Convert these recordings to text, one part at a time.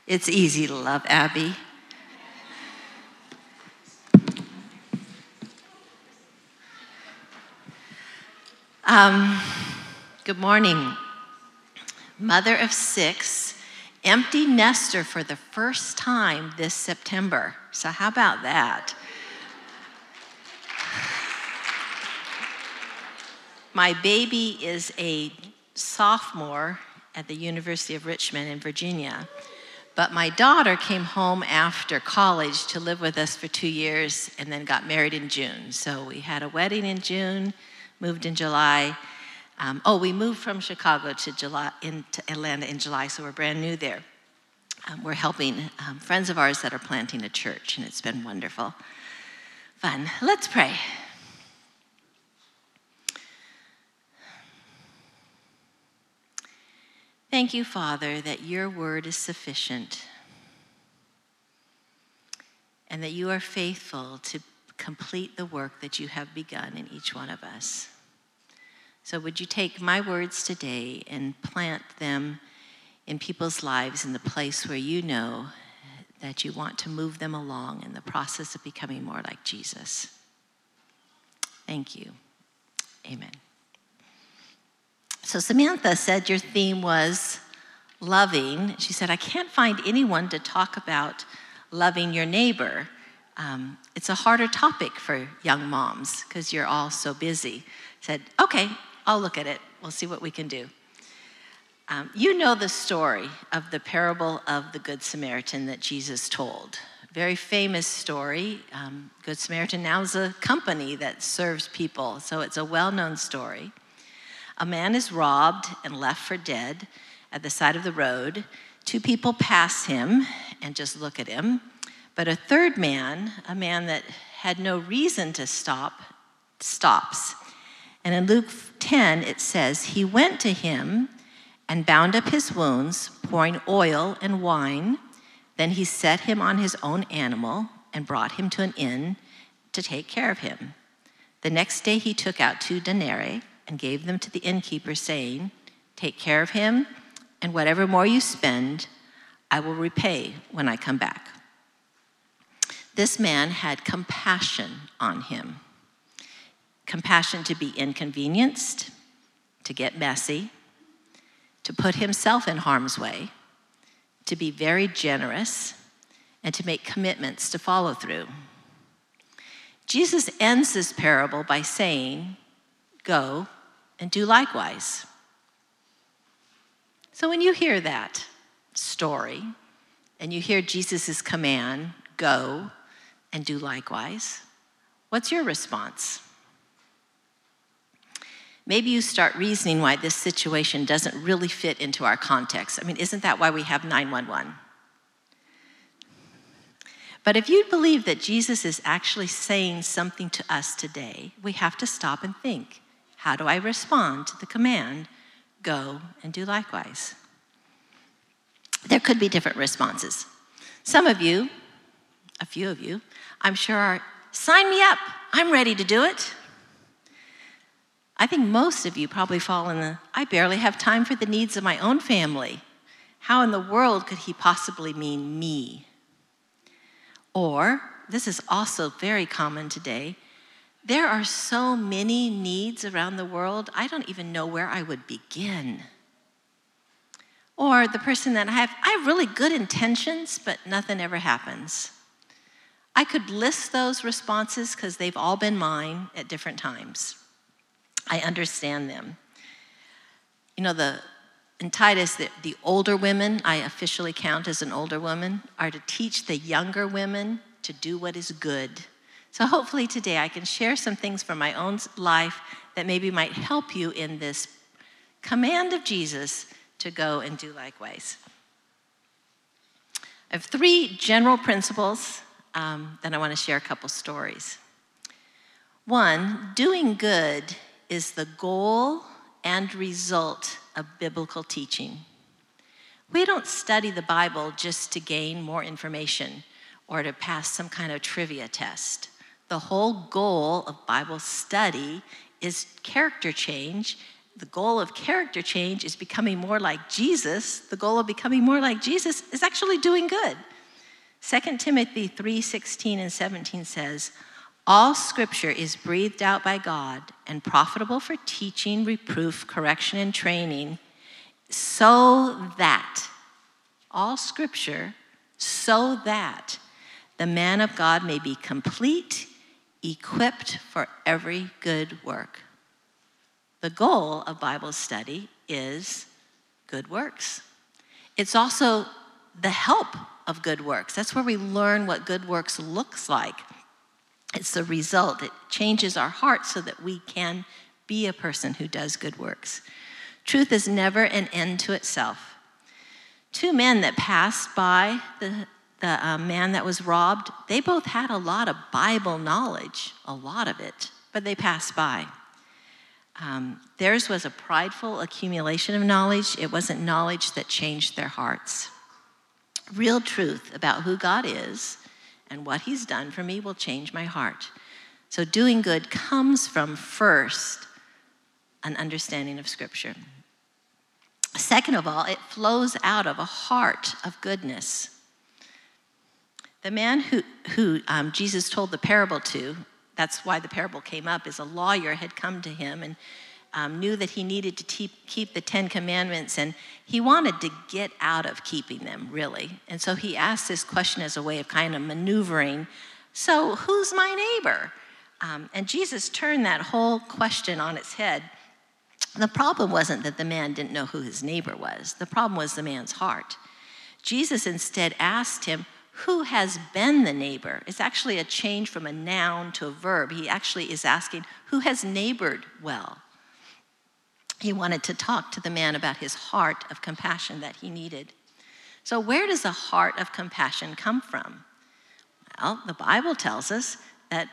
It's easy to love Abby. Good morning. Mother of 6, empty nester for the first time this September. So how about that? My baby is a sophomore at the University of Richmond in Virginia, but my daughter came home after college to live with us for 2 years and then got married in June. So we had a wedding in June, moved in July. We moved from Chicago to Atlanta in July, so we're brand new there. We're helping friends of ours that are planting a church, and it's been wonderful. Fun. Let's pray. Thank you, Father, that your word is sufficient and that you are faithful to complete the work that you have begun in each one of us. So would you take my words today and plant them in people's lives in the place where you know that you want to move them along in the process of becoming more like Jesus. Thank you. Amen. So Samantha said your theme was loving. She said, I can't find anyone to talk about loving your neighbor. It's a harder topic for young moms because you're all so busy. I said, okay, I'll look at it. We'll see what we can do. You know the story of the parable of the Good Samaritan that Jesus told. Very famous story. Good Samaritan now is a company that serves people, so it's a well-known story. A man is robbed and left for dead at the side of the road. 2 people pass him and just look at him. But a third man, a man that had no reason to stop, stops. And in Luke 10, it says, he went to him and bound up his wounds, pouring oil and wine. Then he set him on his own animal and brought him to an inn to take care of him. The next day he took out 2 denarii and gave them to the innkeeper, saying, take care of him, and whatever more you spend, I will repay when I come back. This man had compassion on him. Compassion to be inconvenienced, to get messy, to put himself in harm's way, to be very generous, and to make commitments to follow through. Jesus ends this parable by saying, go and do likewise. So when you hear that story and you hear Jesus' command, go and do likewise, what's your response? Maybe you start reasoning why this situation doesn't really fit into our context. I mean, isn't that why we have 911? But if you believe that Jesus is actually saying something to us today, we have to stop and think. How do I respond to the command, go and do likewise? There could be different responses. Some of you, a few of you, I'm sure are, sign me up, I'm ready to do it. I think most of you probably fall in the, I barely have time for the needs of my own family. How in the world could he possibly mean me? Or, this is also very common today, there are so many needs around the world, I don't even know where I would begin. Or the person that I have really good intentions, but nothing ever happens. I could list those responses because they've all been mine at different times. I understand them. You know, in Titus, the older women, I officially count as an older woman, are to teach the younger women to do what is good. So hopefully today I can share some things from my own life that maybe might help you in this command of Jesus to go and do likewise. I have 3 general principles, then I want to share a couple stories. 1, doing good is the goal and result of biblical teaching. We don't study the Bible just to gain more information or to pass some kind of trivia test. The whole goal of Bible study is character change the goal of character change is becoming more like Jesus, the goal of becoming more like Jesus is actually doing good. 2 Timothy 3:16 and 17 says, all scripture is breathed out by God and profitable for teaching, reproof, correction, and training, so that, all scripture, so that the man of God may be complete, equipped for every good work. The goal of Bible study is good works. It's also the help of good works. That's where we learn what good works looks like. It's the result. It changes our hearts so that we can be a person who does good works. Truth is never an end to itself. Two men that passed by the man that was robbed, they both had a lot of Bible knowledge, a lot of it, but they passed by. Theirs was a prideful accumulation of knowledge. It wasn't knowledge that changed their hearts. Real truth about who God is and what he's done for me will change my heart. So doing good comes from, first, an understanding of Scripture. Second of all, it flows out of a heart of goodness. The man who Jesus told the parable to, that's why the parable came up, is a lawyer had come to him and knew that he needed to keep the 10 Commandments, and he wanted to get out of keeping them, really. And so he asked this question as a way of kind of maneuvering, so who's my neighbor? And Jesus turned that whole question on its head. The problem wasn't that the man didn't know who his neighbor was. The problem was the man's heart. Jesus instead asked him, who has been the neighbor? It's actually a change from a noun to a verb. He actually is asking, who has neighbored well? He wanted to talk to the man about his heart of compassion that he needed. So where does a heart of compassion come from? Well, the Bible tells us that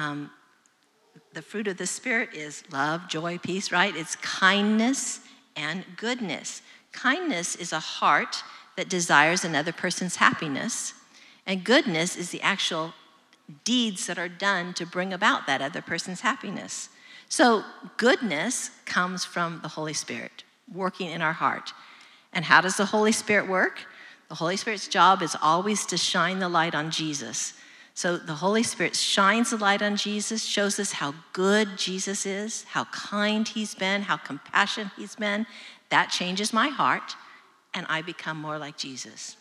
the fruit of the Spirit is love, joy, peace, right? It's kindness and goodness. Kindness is a heart that desires another person's happiness, and goodness is the actual deeds that are done to bring about that other person's happiness. So goodness comes from the Holy Spirit working in our heart. And how does the Holy Spirit work? The Holy Spirit's job is always to shine the light on Jesus. So the Holy Spirit shines the light on Jesus, shows us how good Jesus is, how kind he's been, how compassionate he's been. That changes my heart, and I become more like Jesus.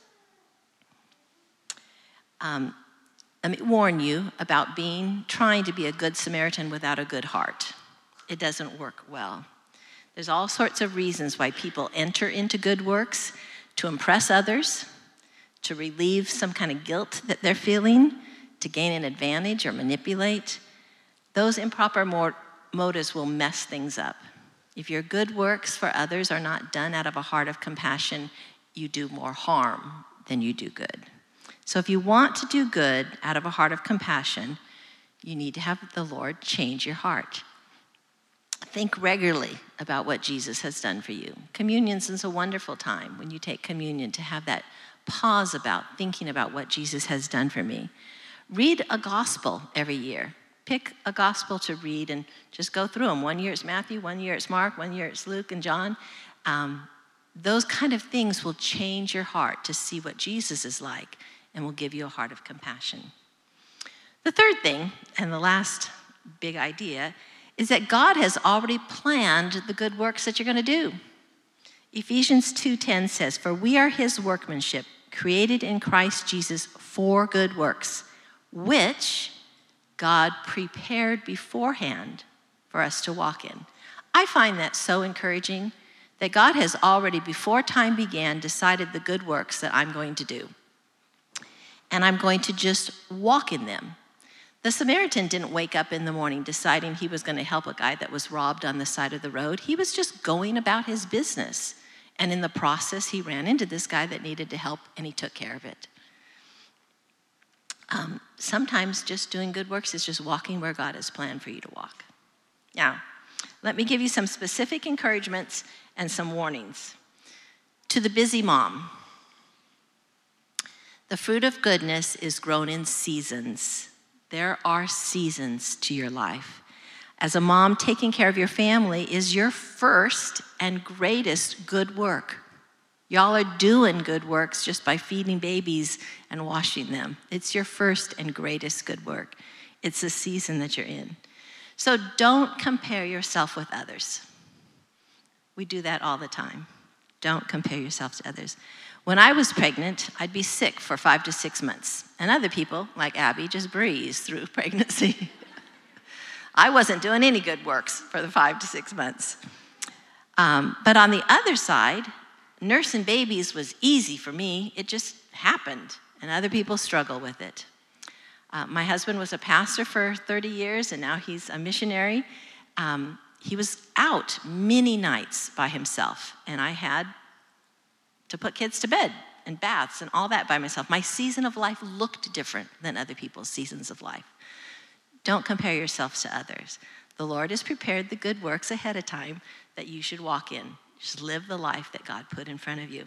Let me warn you about trying to be a good Samaritan without a good heart. It doesn't work well. There's all sorts of reasons why people enter into good works: to impress others, to relieve some kind of guilt that they're feeling, to gain an advantage or manipulate. Those improper motives will mess things up. If your good works for others are not done out of a heart of compassion, you do more harm than you do good. So if you want to do good out of a heart of compassion, you need to have the Lord change your heart. Think regularly about what Jesus has done for you. Communion is a wonderful time when you take communion to have that pause about thinking about what Jesus has done for me. Read a gospel every year. Pick a gospel to read and just go through them. 1 year it's Matthew, 1 year it's Mark, 1 year it's Luke and John. Those kind of things will change your heart to see what Jesus is like and will give you a heart of compassion. The third thing, and the last big idea, is that God has already planned the good works that you're going to do. Ephesians 2:10 says, "For we are his workmanship, created in Christ Jesus for good works, which God prepared beforehand for us to walk in." I find that so encouraging, that God has already, before time began, decided the good works that I'm going to do. And I'm going to just walk in them. The Samaritan didn't wake up in the morning deciding he was going to help a guy that was robbed on the side of the road. He was just going about his business. And in the process, he ran into this guy that needed to help, and he took care of it. Sometimes just doing good works is just walking where God has planned for you to walk. Now, let me give you some specific encouragements and some warnings. To the busy mom, the fruit of goodness is grown in seasons. There are seasons to your life. As a mom, taking care of your family is your first and greatest good work. Y'all are doing good works just by feeding babies and washing them. It's your first and greatest good work. It's the season that you're in. So don't compare yourself with others. We do that all the time. Don't compare yourself to others. When I was pregnant, I'd be sick for 5 to 6 months. And other people, like Abby, just breeze through pregnancy. I wasn't doing any good works for the 5 to 6 months. But on the other side, nursing babies was easy for me. It just happened, and other people struggle with it. My husband was a pastor for 30 years, and now he's a missionary. He was out many nights by himself, and I had to put kids to bed and baths and all that by myself. My season of life looked different than other people's seasons of life. Don't compare yourself to others. The Lord has prepared the good works ahead of time that you should walk in. Just live the life that God put in front of you.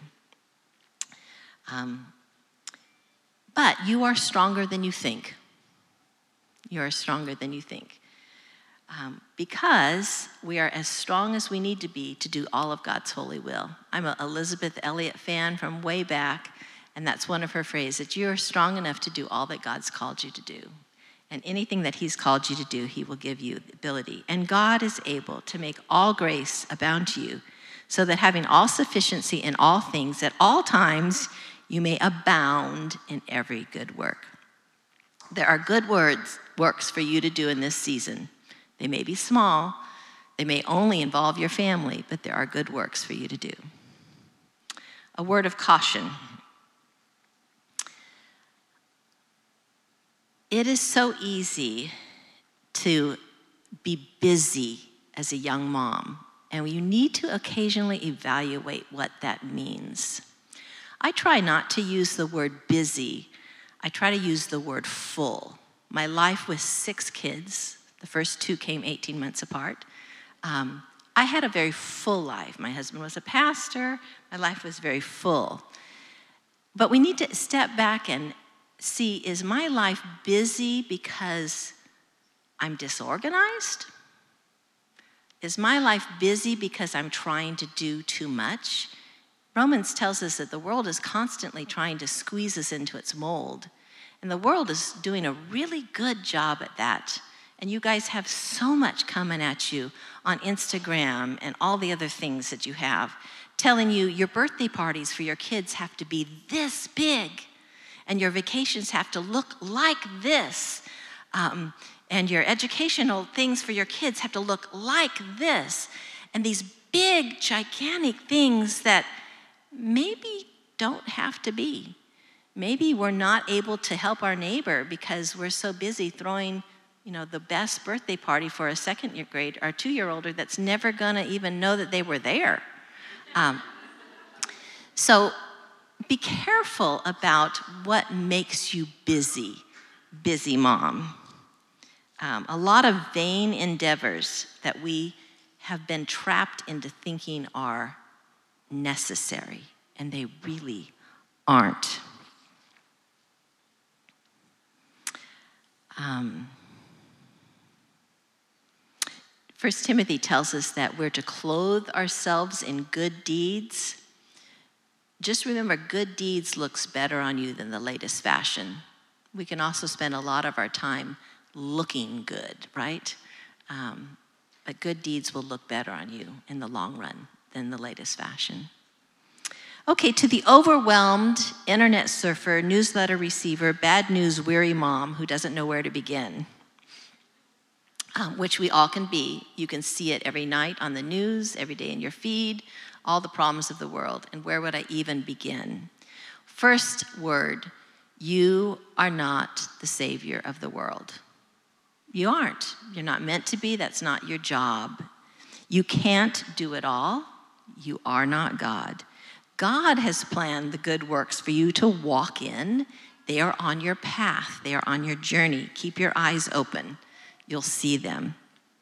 But you are stronger than you think. You are stronger than you think. Because we are as strong as we need to be to do all of God's holy will. I'm an Elizabeth Elliot fan from way back, and that's one of her phrases, that you are strong enough to do all that God's called you to do. And anything that he's called you to do, he will give you the ability. And God is able to make all grace abound to you, so that having all sufficiency in all things at all times, you may abound in every good work. There are good works for you to do in this season. They may be small, they may only involve your family, but there are good works for you to do. A word of caution. It is so easy to be busy as a young mom, and you need to occasionally evaluate what that means. I try not to use the word busy. I try to use the word full. My life with 6 kids, the first 2 came 18 months apart. I had a very full life. My husband was a pastor. My life was very full. But we need to step back and see, is my life busy because I'm disorganized? Is my life busy because I'm trying to do too much? Romans tells us that the world is constantly trying to squeeze us into its mold. And the world is doing a really good job at that. And you guys have so much coming at you on Instagram and all the other things that you have, telling you your birthday parties for your kids have to be this big, and your vacations have to look like this, and your educational things for your kids have to look like this, and these big, gigantic things that maybe don't have to be. Maybe we're not able to help our neighbor because we're so busy throwing, the best birthday party for a 2nd grade or 2-year-older that's never gonna even know that they were there. So be careful about what makes you busy mom. A lot of vain endeavors that we have been trapped into thinking are necessary, and they really aren't. 1 Timothy tells us that we're to clothe ourselves in good deeds. Just remember, good deeds looks better on you than the latest fashion. We can also spend a lot of our time looking good, right? But good deeds will look better on you in the long run than the latest fashion. Okay, to the overwhelmed internet surfer, newsletter receiver, bad news weary mom who doesn't know where to begin, which we all can be. You can see it every night on the news, every day in your feed, all the problems of the world. And where would I even begin? First word, you are not the savior of the world. You aren't. You're not meant to be. That's not your job. You can't do it all. You are not God. God has planned the good works for you to walk in. They are on your path. They are on your journey. Keep your eyes open. You'll see them.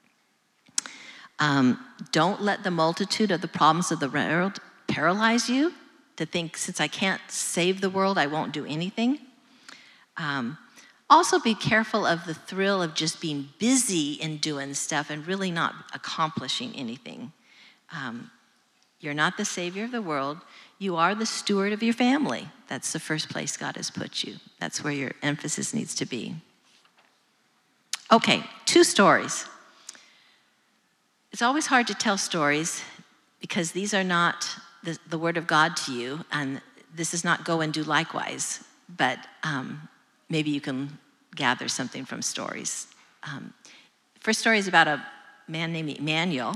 Don't let the multitude of the problems of the world paralyze you to think, since I can't save the world, I won't do anything. Also, be careful of the thrill of just being busy and doing stuff and really not accomplishing anything. You're not the savior of the world. You are the steward of your family. That's the first place God has put you. That's where your emphasis needs to be. Okay, 2 stories. It's always hard to tell stories because these are not the word of God to you, and this is not go and do likewise, but maybe you can gather something from stories. First story is about a man named Emmanuel.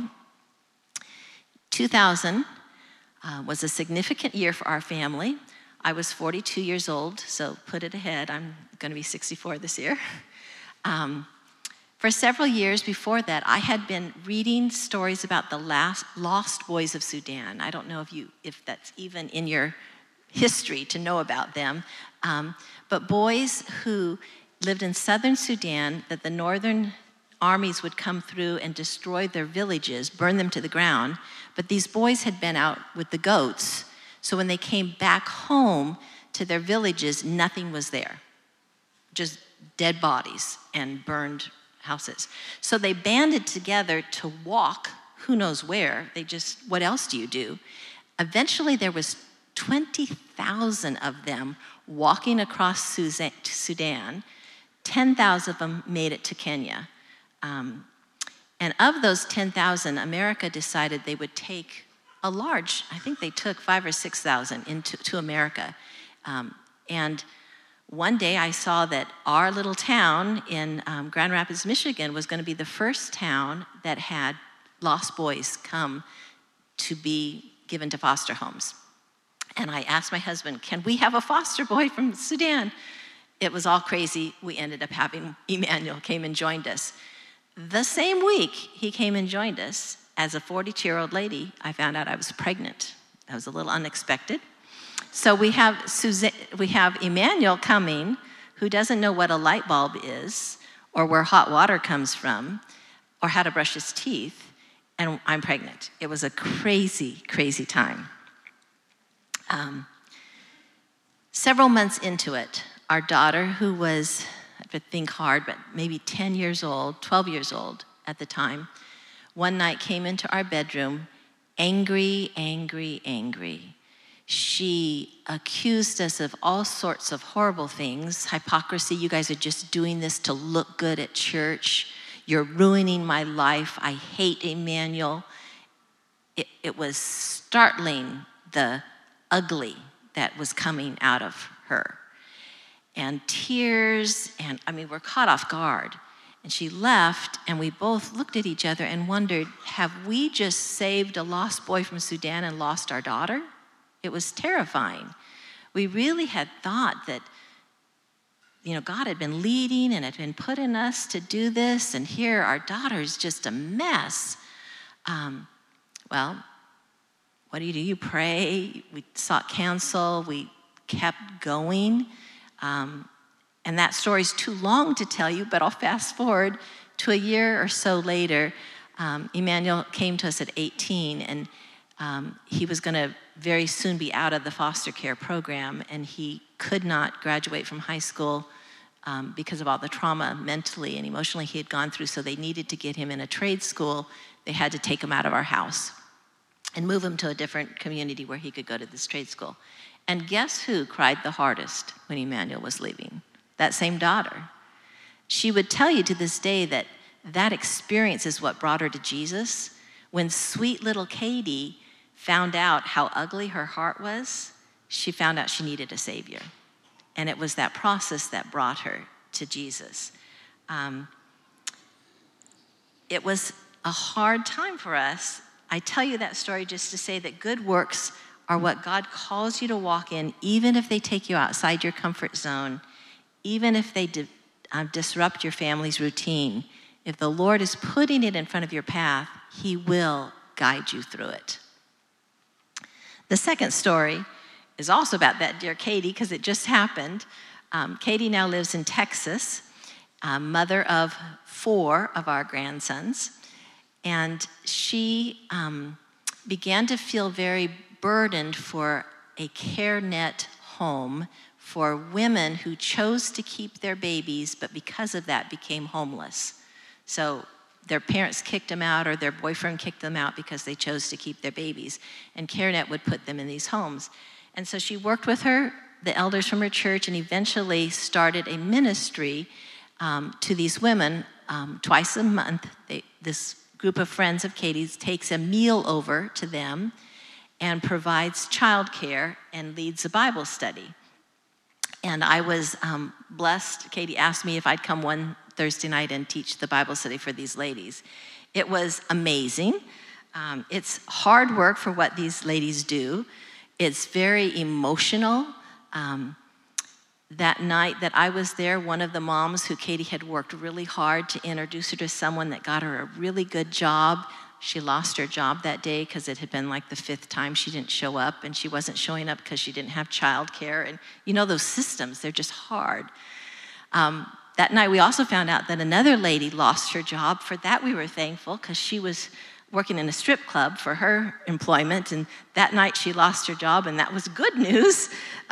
2000 was a significant year for our family. I was 42 years old, so put it ahead. I'm going to be 64 this year. For several years before that, I had been reading stories about the lost boys of Sudan. I don't know if that's even in your history to know about them, but boys who lived in southern Sudan, that the northern armies would come through and destroy their villages, burn them to the ground. But these boys had been out with the goats, so when they came back home to their villages, nothing was there. Just dead bodies and burned houses. So they banded together to walk, who knows where. What else do you do? Eventually there was 20,000 of them walking across Sudan. 10,000 of them made it to Kenya. And of those 10,000, America decided they would take a large, I think they took 5,000 or 6,000 into America. And one day I saw that our little town in Grand Rapids, Michigan was going to be the first town that had lost boys come to be given to foster homes. And I asked my husband, can we have a foster boy from Sudan? It was all crazy. We ended up having Emmanuel came and joined us. The same week he came and joined us, as a 42-year-old lady, I found out I was pregnant. That was a little unexpected. So we have Emmanuel coming, who doesn't know what a light bulb is, or where hot water comes from, or how to brush his teeth, and I'm pregnant. It was a crazy, crazy time. Several months into it, our daughter, who was, I have to think hard, but maybe 10 years old, 12 years old at the time, one night came into our bedroom, angry, angry, angry. She accused us of all sorts of horrible things. Hypocrisy, you guys are just doing this to look good at church. You're ruining my life. I hate Emmanuel. It was startling, the ugly that was coming out of her. And tears, and we're caught off guard. And she left, and we both looked at each other and wondered, have we just saved a lost boy from Sudan and lost our daughter? It was terrifying. We really had thought that, God had been leading and had been putting us to do this, and here our daughter's just a mess. Well, what do? You pray. We sought counsel. We kept going. And that story's too long to tell you, but I'll fast forward to a year or so later. Emmanuel came to us at 18, and he was going to very soon be out of the foster care program, and he could not graduate from high school because of all the trauma mentally and emotionally he had gone through, so they needed to get him in a trade school. They had to take him out of our house and move him to a different community where he could go to this trade school. And guess who cried the hardest when Emmanuel was leaving? That same daughter. She would tell you to this day that experience is what brought her to Jesus. When sweet little Katie found out how ugly her heart was, she found out she needed a Savior. And it was that process that brought her to Jesus. It was a hard time for us. I tell you that story just to say that good works are what God calls you to walk in, even if they take you outside your comfort zone, even if they disrupt your family's routine. If the Lord is putting it in front of your path, He will guide you through it. The second story is also about that dear Katie, because it just happened. Katie now lives in Texas, mother of 4 of our grandsons, and she began to feel very burdened for a CareNet home for women who chose to keep their babies, but because of that became homeless. So their parents kicked them out or their boyfriend kicked them out because they chose to keep their babies. And CareNet would put them in these homes. And so she worked with the elders from her church, and eventually started a ministry to these women. Twice a month, this group of friends of Katie's takes a meal over to them and provides childcare and leads a Bible study. And I was blessed. Katie asked me if I'd come one Thursday night and teach the Bible study for these ladies. It was amazing. It's hard work for what these ladies do. It's very emotional. That night that I was there, one of the moms who Katie had worked really hard to introduce her to someone that got her a really good job. She lost her job that day because it had been like the 5th time she didn't show up, and she wasn't showing up because she didn't have childcare. And you know those systems, they're just hard. That night we also found out that another lady lost her job. For that we were thankful because she was working in a strip club for her employment, and that night she lost her job, and that was good news.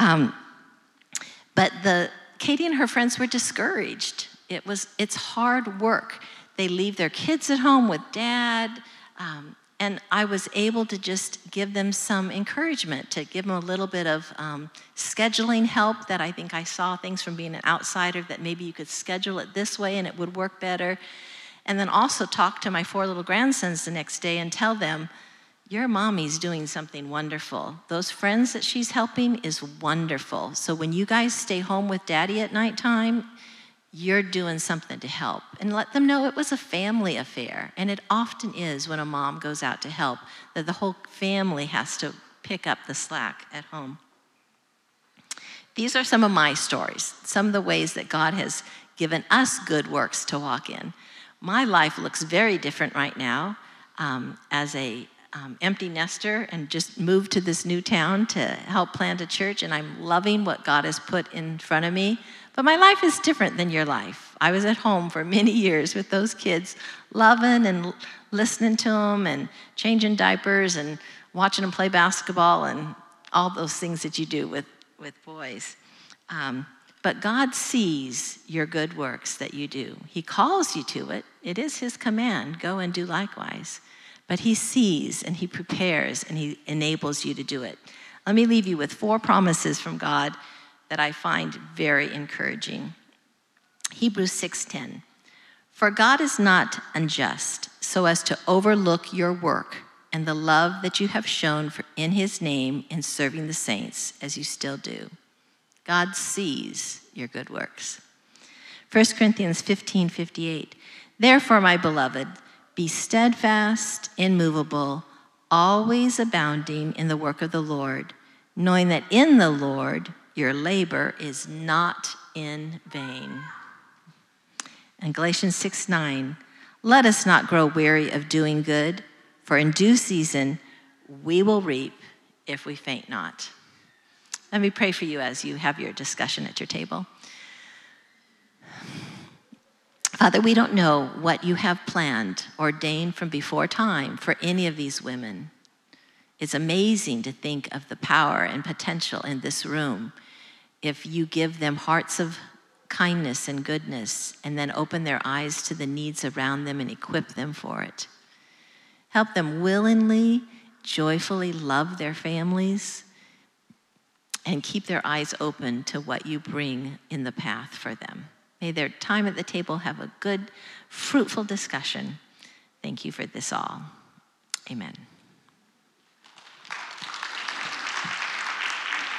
But Katie and her friends were discouraged. It's hard work. They leave their kids at home with dad, and I was able to just give them some encouragement, to give them a little bit of scheduling help, that I think I saw things from being an outsider, that maybe you could schedule it this way and it would work better. And then also talk to my 4 little grandsons the next day and tell them, your mommy's doing something wonderful. Those friends that she's helping is wonderful. So when you guys stay home with daddy at nighttime, you're doing something to help. And let them know it was a family affair. And it often is when a mom goes out to help, that the whole family has to pick up the slack at home. These are some of my stories, some of the ways that God has given us good works to walk in. My life looks very different right now as a empty nester, and just moved to this new town to help plant a church, and I'm loving what God has put in front of me. But my life is different than your life. I was at home for many years with those kids, loving and listening to them and changing diapers and watching them play basketball and all those things that you do with boys. But God sees your good works that you do. He calls you to it. It is his command, go and do likewise. But he sees and he prepares and he enables you to do it. Let me leave you with 4 promises from God that I find very encouraging. Hebrews 6:10. For God is not unjust so as to overlook your work and the love that you have shown in his name in serving the saints, as you still do. God sees your good works. 1 Corinthians 15:58. Therefore, my beloved, be steadfast, immovable, always abounding in the work of the Lord, knowing that in the Lord your labor is not in vain. And Galatians 6:9, let us not grow weary of doing good, for in due season we will reap if we faint not. Let me pray for you as you have your discussion at your table. Father, we don't know what you have planned, ordained from before time for any of these women. It's amazing to think of the power and potential in this room if you give them hearts of kindness and goodness and then open their eyes to the needs around them and equip them for it. Help them willingly, joyfully love their families and keep their eyes open to what you bring in the path for them. May their time at the table have a good, fruitful discussion. Thank you for this all. Amen.